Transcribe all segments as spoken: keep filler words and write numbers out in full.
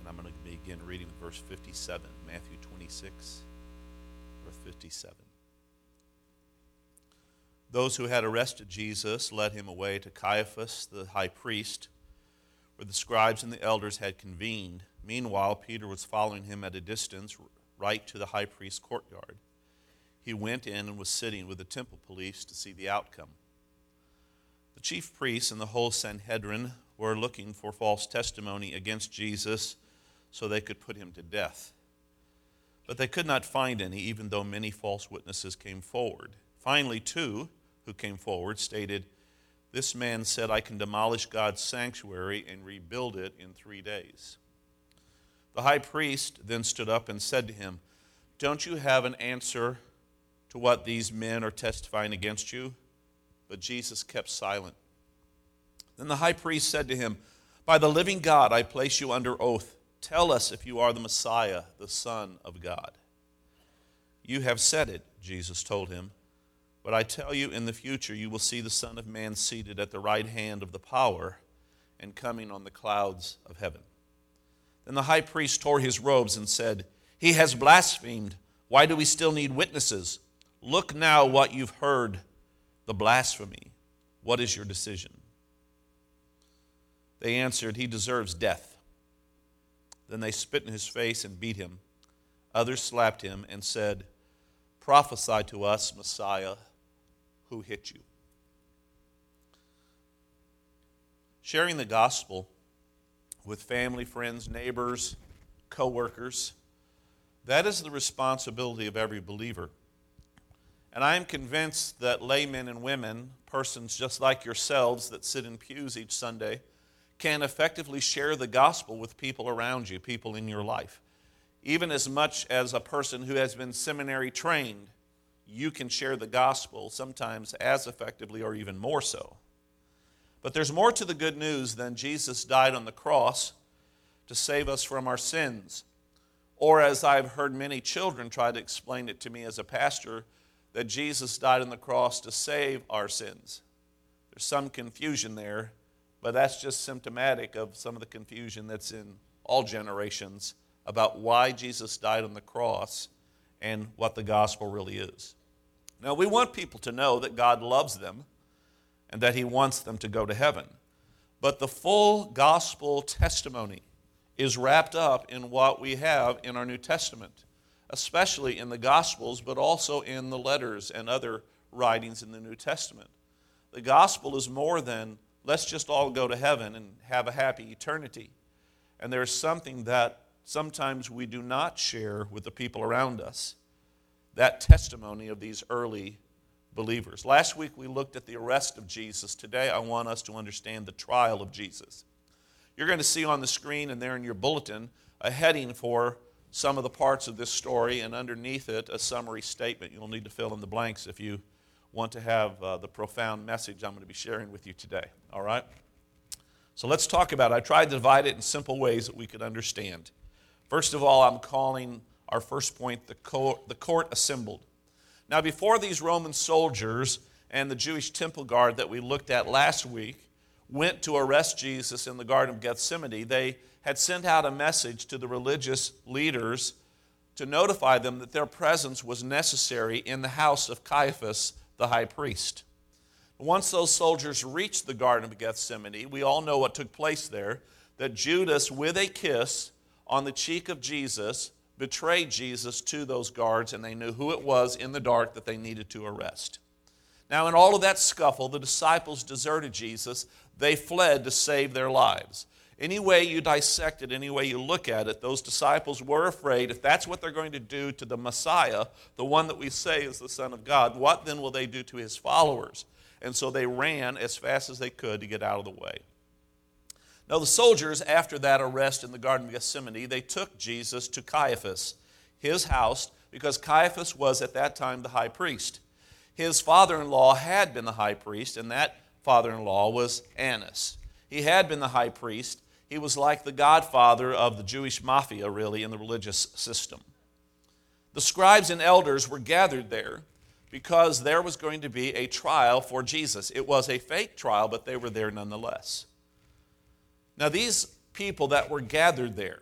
and I'm going to begin reading with verse fifty-seven, Matthew twenty-six, verse fifty-seven. Those who had arrested Jesus led him away to Caiaphas, the high priest, where the scribes and the elders had convened. Meanwhile, Peter was following him at a distance, right to the high priest's courtyard. He went in and was sitting with the temple police to see the outcome. The chief priests and the whole Sanhedrin were looking for false testimony against Jesus so they could put him to death. But they could not find any, even though many false witnesses came forward. Finally, two who came forward stated, "This man said, I can demolish God's sanctuary and rebuild it in three days." The high priest then stood up and said to him, "Don't you have an answer to what these men are testifying against you?" But Jesus kept silent. Then the high priest said to him, "By the living God, I place you under oath. Tell us if you are the Messiah, the Son of God." "You have said it," Jesus told him. "But I tell you, in the future you will see the Son of Man seated at the right hand of the power and coming on the clouds of heaven." Then the high priest tore his robes and said, "He has blasphemed. Why do we still need witnesses? Look now what you've heard, the blasphemy. What is your decision?" They answered, "He deserves death." Then they spit in his face and beat him. Others slapped him and said, "Prophesy to us, Messiah, who hit you?" Sharing the gospel with family, friends, neighbors, co-workers, that is the responsibility of every believer. And I am convinced that laymen and women, persons just like yourselves that sit in pews each Sunday, can effectively share the gospel with people around you, people in your life. Even as much as a person who has been seminary trained, you can share the gospel sometimes as effectively or even more so. But there's more to the good news than Jesus died on the cross to save us from our sins. Or as I've heard many children try to explain it to me as a pastor, that Jesus died on the cross to save our sins. There's some confusion there, but that's just symptomatic of some of the confusion that's in all generations about why Jesus died on the cross and what the gospel really is. Now, we want people to know that God loves them and that he wants them to go to heaven. But the full gospel testimony is wrapped up in what we have in our New Testament, especially in the Gospels, but also in the letters and other writings in the New Testament. The gospel is more than, let's just all go to heaven and have a happy eternity. And there's something that sometimes we do not share with the people around us, that testimony of these early believers. Last week we looked at the arrest of Jesus. Today I want us to understand the trial of Jesus. You're going to see on the screen and there in your bulletin a heading for some of the parts of this story, and underneath it a summary statement. You'll need to fill in the blanks if you want to have uh, the profound message I'm going to be sharing with you today. All right? So let's talk about it. I tried to divide it in simple ways that we could understand. First of all, I'm calling our first point the court, the court assembled. Now, before these Roman soldiers and the Jewish temple guard that we looked at last week went to arrest Jesus in the Garden of Gethsemane, they had sent out a message to the religious leaders to notify them that their presence was necessary in the house of Caiaphas, the high priest. Once those soldiers reached the Garden of Gethsemane, we all know what took place there, that Judas, with a kiss on the cheek of Jesus, betrayed Jesus to those guards, and they knew who it was in the dark that they needed to arrest. Now, in all of that scuffle, the disciples deserted Jesus. They fled to save their lives. Any way you dissect it, any way you look at it, those disciples were afraid if that's what they're going to do to the Messiah, the one that we say is the Son of God, what then will they do to his followers? And so they ran as fast as they could to get out of the way. Now the soldiers, after that arrest in the Garden of Gethsemane, they took Jesus to Caiaphas, his house, because Caiaphas was at that time the high priest. His father-in-law had been the high priest, and that father-in-law was Annas. He had been the high priest. He was like the godfather of the Jewish mafia, really, in the religious system. The scribes and elders were gathered there because there was going to be a trial for Jesus. It was a fake trial, but they were there nonetheless. Now, these people that were gathered there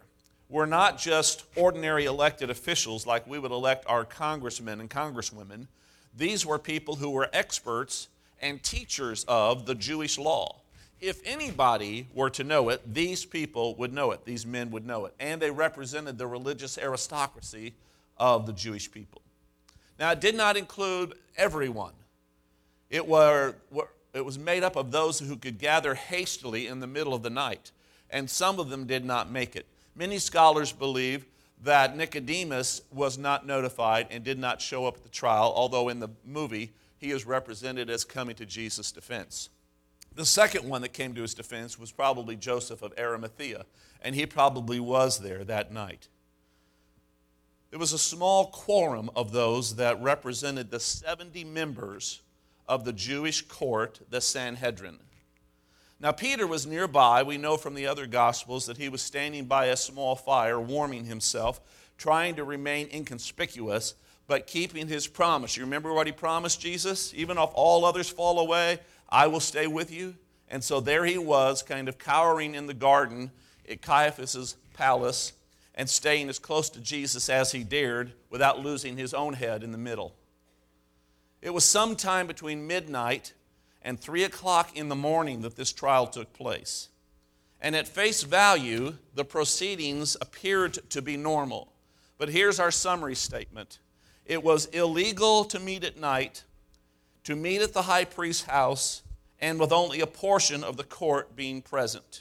were not just ordinary elected officials like we would elect our congressmen and congresswomen. These were people who were experts and teachers of the Jewish law. If anybody were to know it, these people would know it. These men would know it. And they represented the religious aristocracy of the Jewish people. Now, it did not include everyone. It, were, it was made up of those who could gather hastily in the middle of the night, and some of them did not make it. Many scholars believe that Nicodemus was not notified and did not show up at the trial, although in the movie he is represented as coming to Jesus' defense. The second one that came to his defense was probably Joseph of Arimathea, and he probably was there that night. There was a small quorum of those that represented the seventy members of the Jewish court, the Sanhedrin. Now, Peter was nearby. We know from the other Gospels that he was standing by a small fire, warming himself, trying to remain inconspicuous, but keeping his promise. You remember what he promised Jesus? Even if all others fall away, I will stay with you. And so there he was, kind of cowering in the garden at Caiaphas' palace and staying as close to Jesus as he dared without losing his own head in the middle. It was sometime between midnight and three o'clock in the morning that this trial took place. And at face value, the proceedings appeared to be normal. But here's our summary statement. It was illegal to meet at night, to meet at the high priest's house, and with only a portion of the court being present.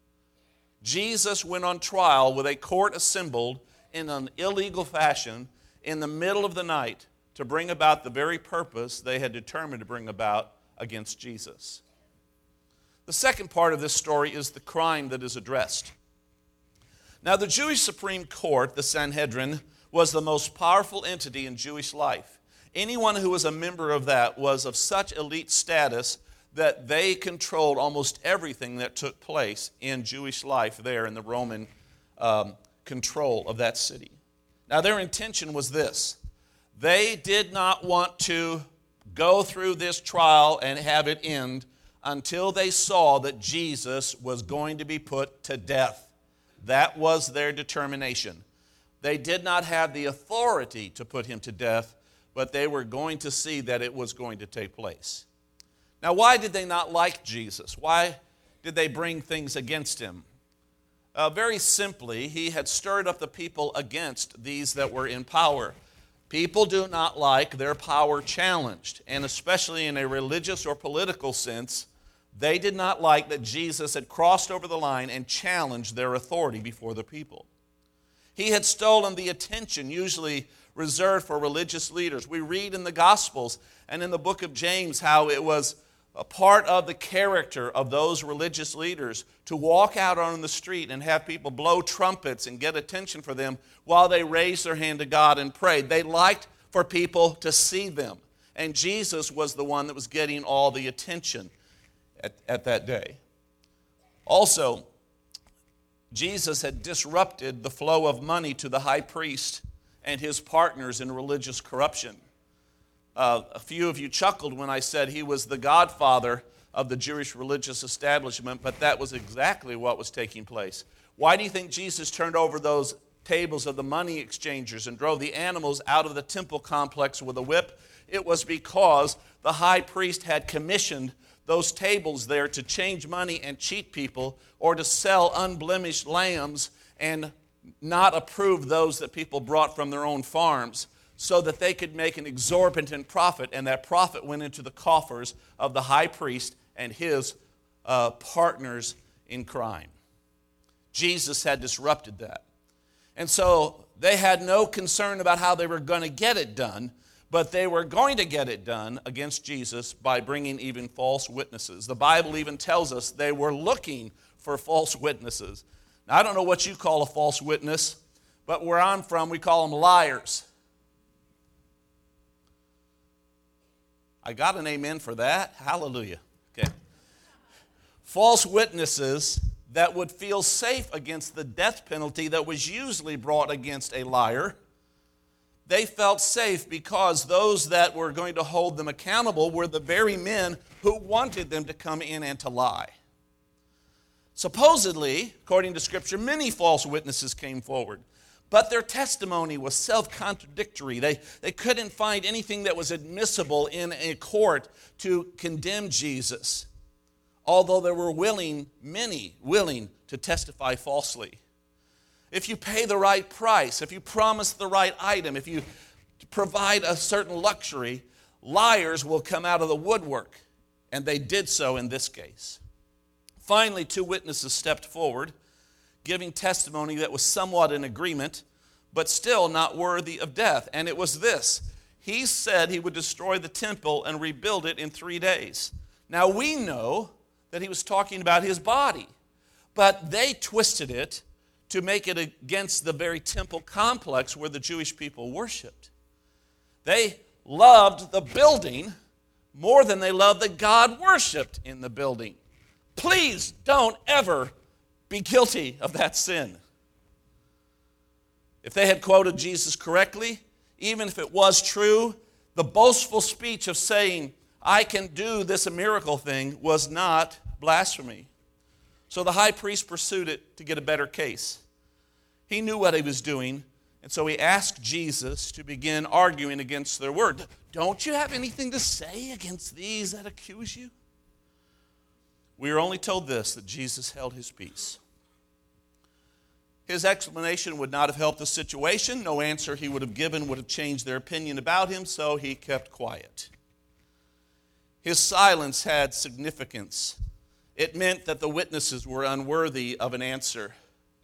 Jesus went on trial with a court assembled in an illegal fashion in the middle of the night to bring about the very purpose they had determined to bring about against Jesus. The second part of this story is the crime that is addressed. Now, the Jewish Supreme Court, the Sanhedrin, was the most powerful entity in Jewish life. Anyone who was a member of that was of such elite status that they controlled almost everything that took place in Jewish life there in the Roman um, control of that city. Now, their intention was this. They did not want to go through this trial and have it end until they saw that Jesus was going to be put to death. That was their determination. They did not have the authority to put him to death, but they were going to see that it was going to take place. Now, why did they not like Jesus? Why did they bring things against him? Uh, very simply, he had stirred up the people against these that were in power. People do not like their power challenged, and especially in a religious or political sense, they did not like that Jesus had crossed over the line and challenged their authority before the people. He had stolen the attention usually reserved for religious leaders. We read in the Gospels and in the book of James how it was a part of the character of those religious leaders to walk out on the street and have people blow trumpets and get attention for them while they raised their hand to God and prayed. They liked for people to see them. And Jesus was the one that was getting all the attention at, at that day. Also, Jesus had disrupted the flow of money to the high priest and his partners in religious corruption. Uh, a few of you chuckled when I said he was the godfather of the Jewish religious establishment, but that was exactly what was taking place. Why do you think Jesus turned over those tables of the money exchangers and drove the animals out of the temple complex with a whip? It was because the high priest had commissioned those tables there to change money and cheat people, or to sell unblemished lambs and not approve those that people brought from their own farms, so that they could make an exorbitant profit, and that profit went into the coffers of the high priest and his uh, partners in crime. Jesus had disrupted that. And so they had no concern about how they were going to get it done, but they were going to get it done against Jesus by bringing even false witnesses. The Bible even tells us they were looking for false witnesses. Now, I don't know what you call a false witness, but where I'm from, we call them liars. I got an amen for that. Hallelujah. Okay. False witnesses that would feel safe against the death penalty that was usually brought against a liar. They felt safe because those that were going to hold them accountable were the very men who wanted them to come in and to lie. Supposedly, according to Scripture, many false witnesses came forward, but their testimony was self-contradictory. They, they couldn't find anything that was admissible in a court to condemn Jesus, although there were willing, many willing to testify falsely. If you pay the right price, if you promise the right item, if you provide a certain luxury, liars will come out of the woodwork, and they did so in this case. Finally, two witnesses stepped forward, giving testimony that was somewhat in agreement, but still not worthy of death. And it was this: he said he would destroy the temple and rebuild it in three days. Now we know that he was talking about his body, but they twisted it to make it against the very temple complex where the Jewish people worshiped. They loved the building more than they loved that God worshiped in the building. Please don't ever be guilty of that sin. If they had quoted Jesus correctly, even if it was true, the boastful speech of saying, I can do this miracle thing, was not blasphemy. So the high priest pursued it to get a better case. He knew what he was doing, and so he asked Jesus to begin arguing against their word. Don't you have anything to say against these that accuse you? We are only told this, that Jesus held his peace. His explanation would not have helped the situation. No answer he would have given would have changed their opinion about him, so he kept quiet. His silence had significance. It meant that the witnesses were unworthy of an answer.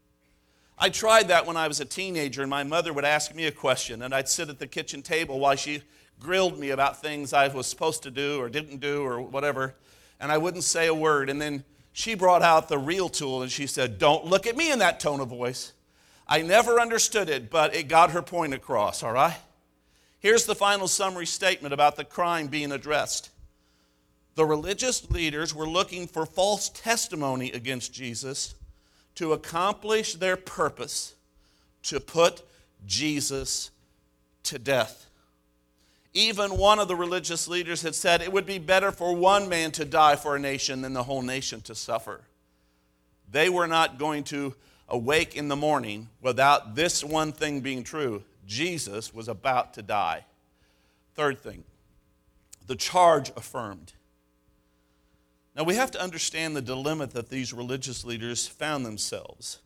I tried that when I was a teenager, and my mother would ask me a question, and I'd sit at the kitchen table while she grilled me about things I was supposed to do or didn't do or whatever, and I wouldn't say a word. And then she brought out the real tool, and she said, don't look at me in that tone of voice. I never understood it, but it got her point across, all right? Here's the final summary statement about the crime being addressed. The religious leaders were looking for false testimony against Jesus to accomplish their purpose, to put Jesus to death. Even one of the religious leaders had said it would be better for one man to die for a nation than the whole nation to suffer. They were not going to awake in the morning without this one thing being true. Jesus was about to die. Third thing, the charge affirmed. Now we have to understand the dilemma that these religious leaders found themselves.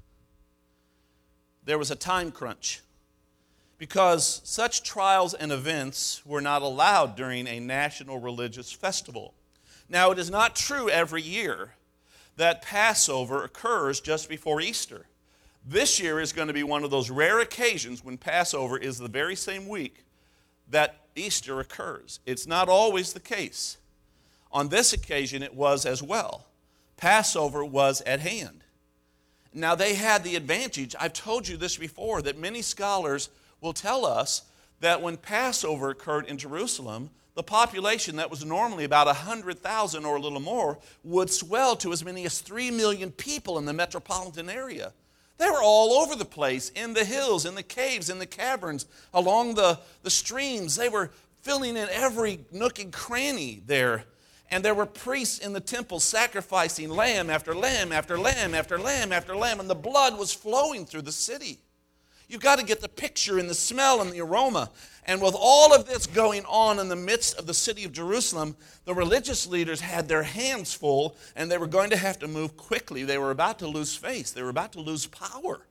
There was a time crunch, because such trials and events were not allowed during a national religious festival. Now, it is not true every year that Passover occurs just before Easter. This year is going to be one of those rare occasions when Passover is the very same week that Easter occurs. It's not always the case. On this occasion, it was as well. Passover was at hand. Now, they had the advantage, I've told you this before, that many scholars will tell us that when Passover occurred in Jerusalem, the population that was normally about one hundred thousand or a little more would swell to as many as three million people in the metropolitan area. They were all over the place, in the hills, in the caves, in the caverns, along the, the streams. They were filling in every nook and cranny there. And there were priests in the temple sacrificing lamb after lamb after lamb after lamb after lamb, and the blood was flowing through the city. You've got to get the picture and the smell and the aroma. And with all of this going on in the midst of the city of Jerusalem, the religious leaders had their hands full, and they were going to have to move quickly. They were about to lose face. They were about to lose power.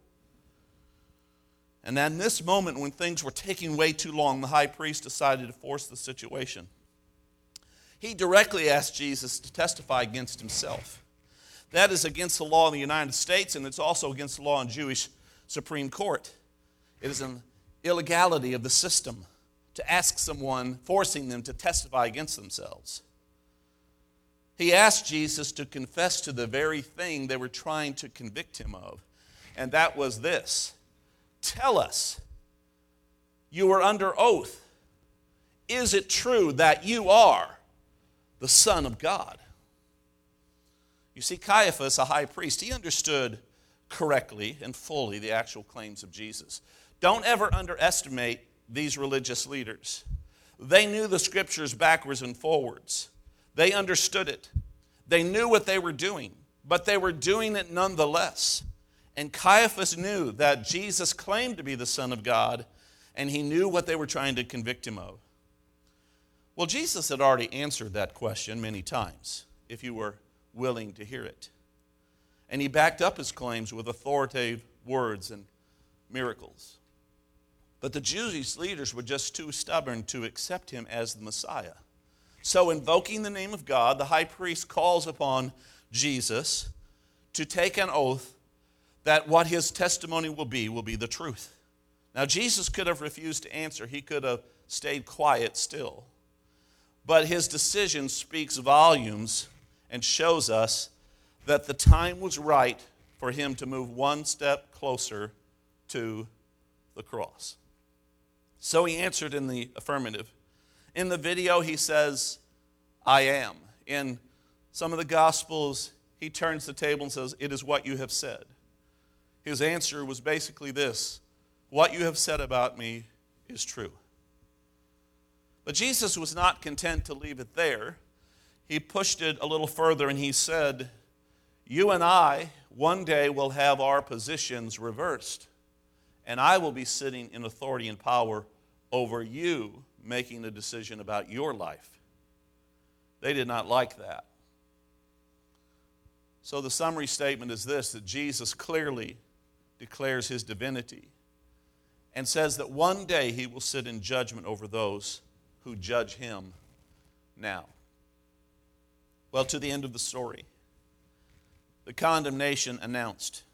And in this moment, when things were taking way too long, the high priest decided to force the situation. He directly asked Jesus to testify against himself. That is against the law in the United States, and it's also against the law in Jewish Supreme Court. It is an illegality of the system to ask someone, forcing them to testify against themselves. He asked Jesus to confess to the very thing they were trying to convict him of, and that was this: tell us, you are under oath. Is it true that you are the Son of God? You see, Caiaphas, a high priest, he understood correctly and fully the actual claims of Jesus. Don't ever underestimate these religious leaders. They knew the scriptures backwards and forwards. They understood it. They knew what they were doing. but they were doing it nonetheless. And Caiaphas knew that Jesus claimed to be the Son of God, and he knew what they were trying to convict him of. Well, Jesus had already answered that question many times, if you were willing to hear it. And he backed up his claims with authoritative words and miracles. But the Jewish leaders were just too stubborn to accept him as the Messiah. So invoking the name of God, the high priest calls upon Jesus to take an oath that what his testimony will be will be the truth. Now, Jesus could have refused to answer. He could have stayed quiet still. But his decision speaks volumes and shows us that the time was right for him to move one step closer to the cross. So he answered in the affirmative. In the video, he says, I am. In some of the Gospels, he turns the table and says, it is what you have said. His answer was basically this: what you have said about me is true. But Jesus was not content to leave it there. He pushed it a little further and he said, you and I one day will have our positions reversed, and I will be sitting in authority and power over you making a decision about your life. They did not like that. So the summary statement is this, that Jesus clearly declares his divinity and says that one day he will sit in judgment over those who judge him now. Well, to the end of the story, the condemnation announced.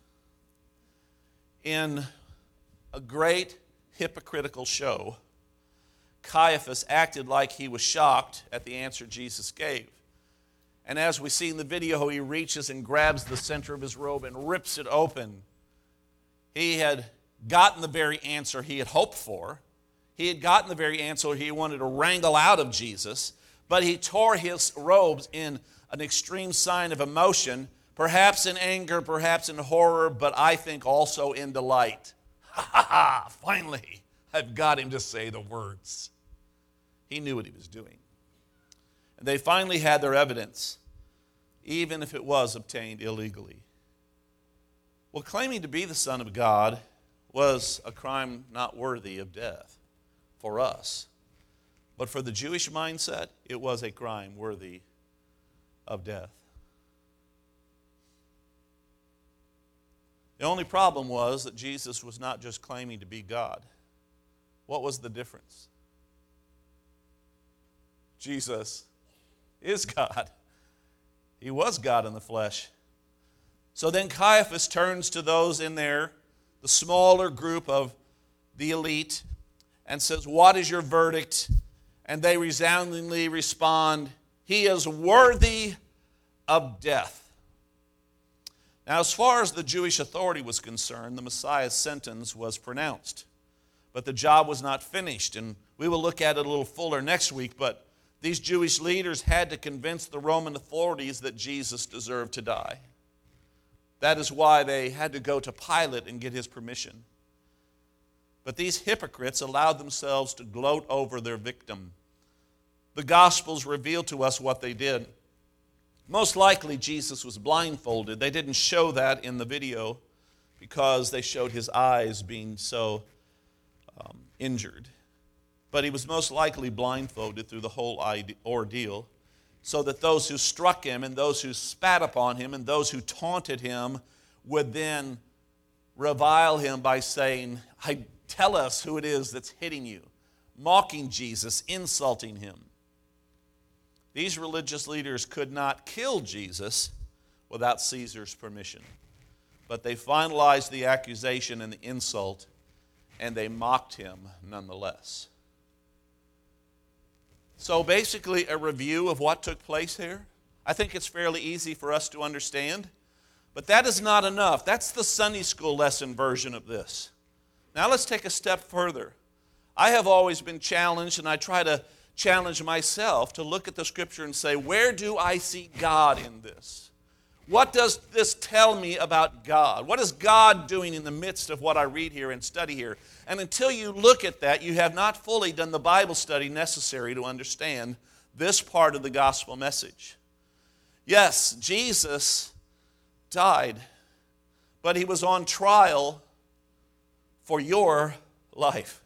In a great hypocritical show, Caiaphas acted like he was shocked at the answer Jesus gave. And as we see in the video, he reaches and grabs the center of his robe and rips it open. He had gotten the very answer he had hoped for. He had gotten the very answer he wanted to wrangle out of Jesus, but he tore his robes in an extreme sign of emotion, perhaps in anger, perhaps in horror, but I think also in delight. Ha ha ha! Finally, I've got him to say the words. He knew what he was doing. And they finally had their evidence, even if it was obtained illegally. Well, claiming to be the Son of God was a crime not worthy of death for us. But for the Jewish mindset, it was a crime worthy of death. The only problem was that Jesus was not just claiming to be God. What was the difference? Jesus is God. He was God in the flesh. So then Caiaphas turns to those in there, the smaller group of the elite, and says, what is your verdict? And they resoundingly respond, he is worthy of death. Now, as far as the Jewish authority was concerned, the Messiah's sentence was pronounced. But the job was not finished, and we will look at it a little fuller next week, but these Jewish leaders had to convince the Roman authorities that Jesus deserved to die. That is why they had to go to Pilate and get his permission. But these hypocrites allowed themselves to gloat over their victim. The Gospels reveal to us what they did. Most likely Jesus was blindfolded. They didn't show that in the video because they showed his eyes being so um, injured. But he was most likely blindfolded through the whole ordeal, so that those who struck him and those who spat upon him and those who taunted him would then revile him by saying, I tell us who it is that's hitting you, mocking Jesus, insulting him. These religious leaders could not kill Jesus without Caesar's permission, but they finalized the accusation and the insult, and they mocked him nonetheless. So basically a review of what took place here. I think it's fairly easy for us to understand, but that is not enough. That's the Sunday school lesson version of this. Now let's take a step further. I have always been challenged, and I try to challenge myself to look at the Scripture and say, where do I see God in this? What does this tell me about God? What is God doing in the midst of what I read here and study here? And until you look at that, you have not fully done the Bible study necessary to understand this part of the gospel message. Yes, Jesus died, but he was on trial for your life.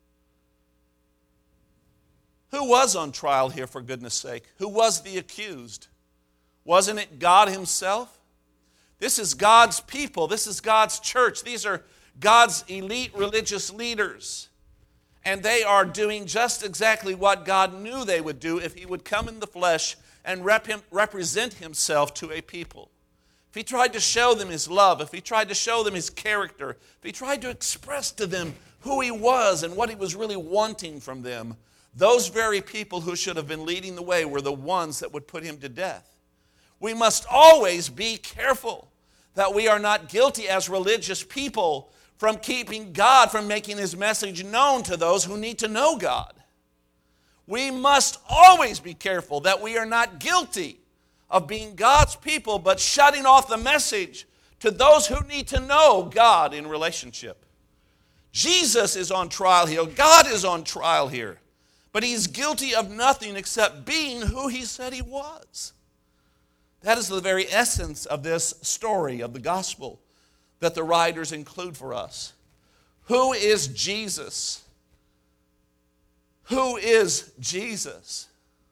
Who was on trial here, for goodness sake? Who was the accused? Wasn't it God himself? This is God's people. This is God's church. These are God's elite religious leaders. And they are doing just exactly what God knew they would do if he would come in the flesh and rep him, represent himself to a people. If he tried to show them his love, if he tried to show them his character, if he tried to express to them who he was and what he was really wanting from them, those very people who should have been leading the way were the ones that would put him to death. We must always be careful that we are not guilty as religious people from keeping God from making his message known to those who need to know God. We must always be careful that we are not guilty of being God's people, but shutting off the message to those who need to know God in relationship. Jesus is on trial here. God is on trial here. But he's guilty of nothing except being who he said he was. That is the very essence of this story of the gospel that the writers include for us. Who is Jesus? Who is Jesus?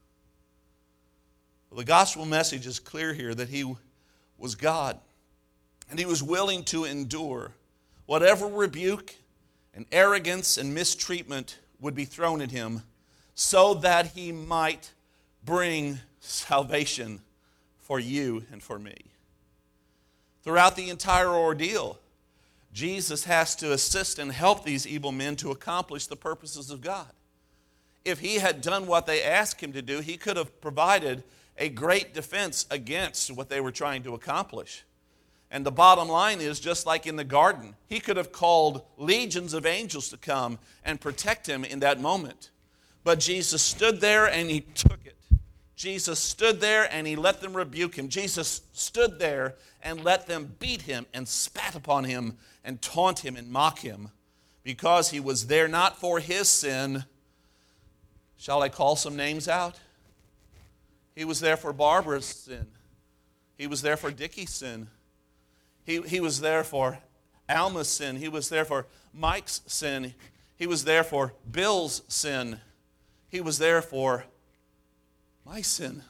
Well, the gospel message is clear here that he was God, and he was willing to endure whatever rebuke and arrogance and mistreatment would be thrown at him so that he might bring salvation for you and for me. Throughout the entire ordeal, Jesus has to assist and help these evil men to accomplish the purposes of God. If he had done what they asked him to do, he could have provided a great defense against what they were trying to accomplish. And the bottom line is, just like in the garden, he could have called legions of angels to come and protect him in that moment. But Jesus stood there and he took it. Jesus stood there and he let them rebuke him. Jesus stood there and let them beat him and spat upon him and taunt him and mock him, because he was there not for his sin. Shall I call some names out? He was there for Barbara's sin. He was there for Dickie's sin. He, he was there for Alma's sin. He was there for Mike's sin. He was there for Bill's sin. He was there for my sin.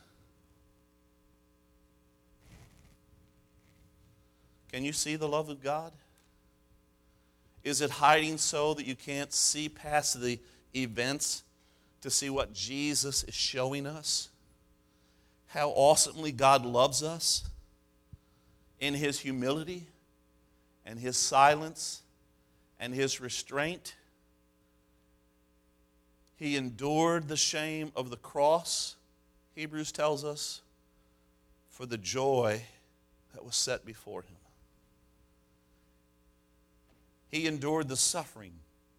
Can you see the love of God? Is it hiding so that you can't see past the events to see what Jesus is showing us? How awesomely God loves us in his humility and his silence and his restraint. He endured the shame of the cross, Hebrews tells us, for the joy that was set before him. He endured the suffering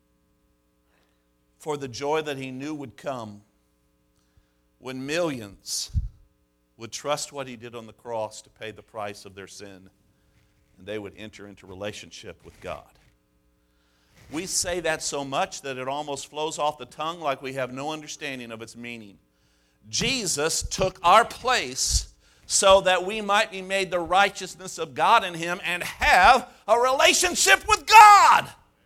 for the joy that he knew would come when millions would trust what he did on the cross to pay the price of their sin, and they would enter into relationship with God. We say that so much that it almost flows off the tongue like we have no understanding of its meaning. Jesus took our place so that we might be made the righteousness of God in him and have a relationship with God.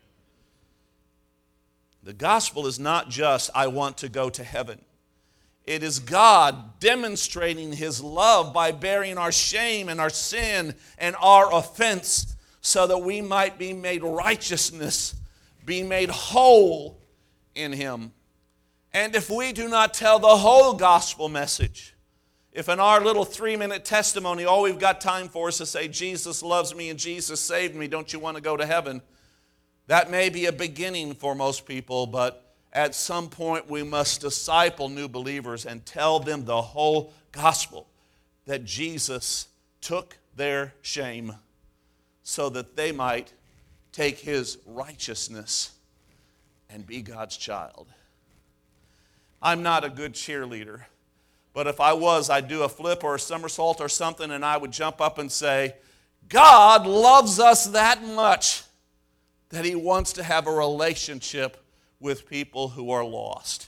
The gospel is not just, I want to go to heaven. It is God demonstrating his love by bearing our shame and our sin and our offense so that we might be made righteousness, be made whole in him. And if we do not tell the whole gospel message, if in our little three-minute testimony all we've got time for is to say, Jesus loves me and Jesus saved me, don't you want to go to heaven? That may be a beginning for most people, but at some point we must disciple new believers and tell them the whole gospel, that Jesus took their shame so that they might take his righteousness and be God's child. I'm not a good cheerleader, but if I was, I'd do a flip or a somersault or something, and I would jump up and say, God loves us that much that he wants to have a relationship with people who are lost.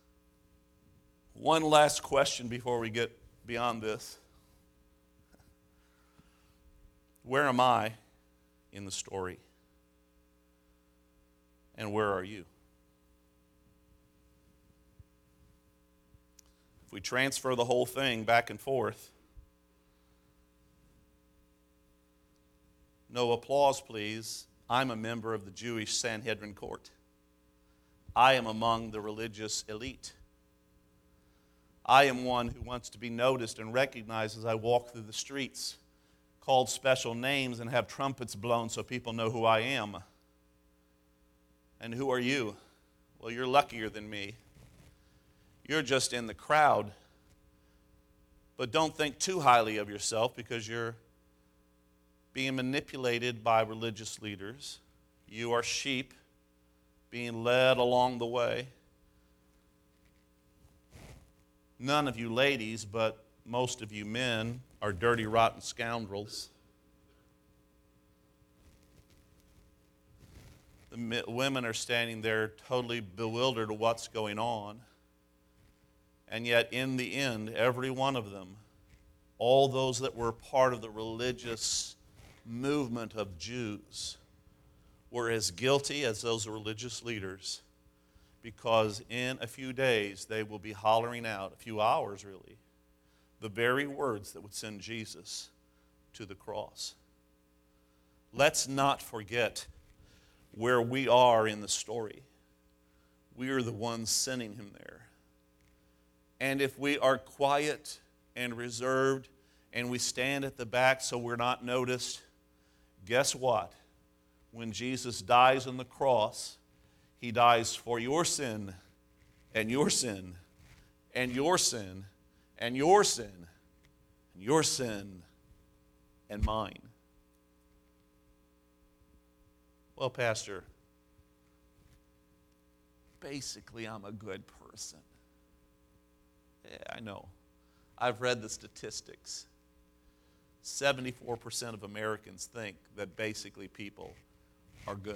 One last question before we get beyond this. Where am I in the story? And where are you? If we transfer the whole thing back and forth, no applause, please. I'm a member of the Jewish Sanhedrin court. I am among the religious elite. I am one who wants to be noticed and recognized as I walk through the streets, called special names and have trumpets blown so people know who I am. And who are you? Well, you're luckier than me. You're just in the crowd. But don't think too highly of yourself because you're being manipulated by religious leaders. You are sheep being led along the way. None of you ladies, but most of you men, are dirty, rotten scoundrels. The women are standing there totally bewildered of what's going on. And yet, in the end, every one of them, all those that were part of the religious movement of Jews, were as guilty as those religious leaders, because in a few days they will be hollering out, a few hours really, the very words that would send Jesus to the cross. Let's not forget where we are in the story. We are the ones sending him there. And if we are quiet and reserved and we stand at the back so we're not noticed, guess what? When Jesus dies on the cross, he dies for your sin and your sin and your sin and your sin and your sin and mine. Well, Pastor, basically I'm a good person. Yeah, I know. I've read the statistics. seventy-four percent of Americans think that basically people are good.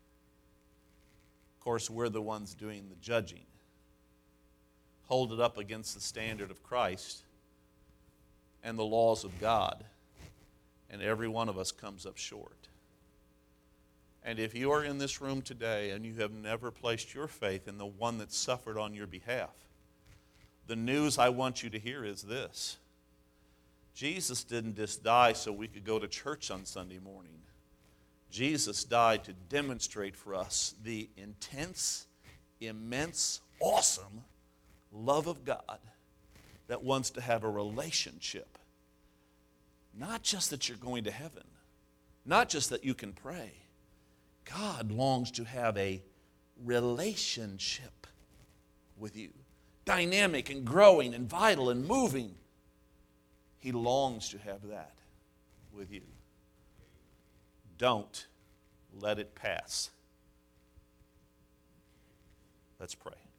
Of course, we're the ones doing the judging. Hold it up against the standard of Christ and the laws of God, and every one of us comes up short. And if you are in this room today and you have never placed your faith in the one that suffered on your behalf, the news I want you to hear is this. Jesus didn't just die so we could go to church on Sunday morning. Jesus died to demonstrate for us the intense, immense, awesome love of God that wants to have a relationship. Not just that you're going to heaven, not just that you can pray. God longs to have a relationship with you. Dynamic and growing and vital and moving. He longs to have that with you. Don't let it pass. Let's pray.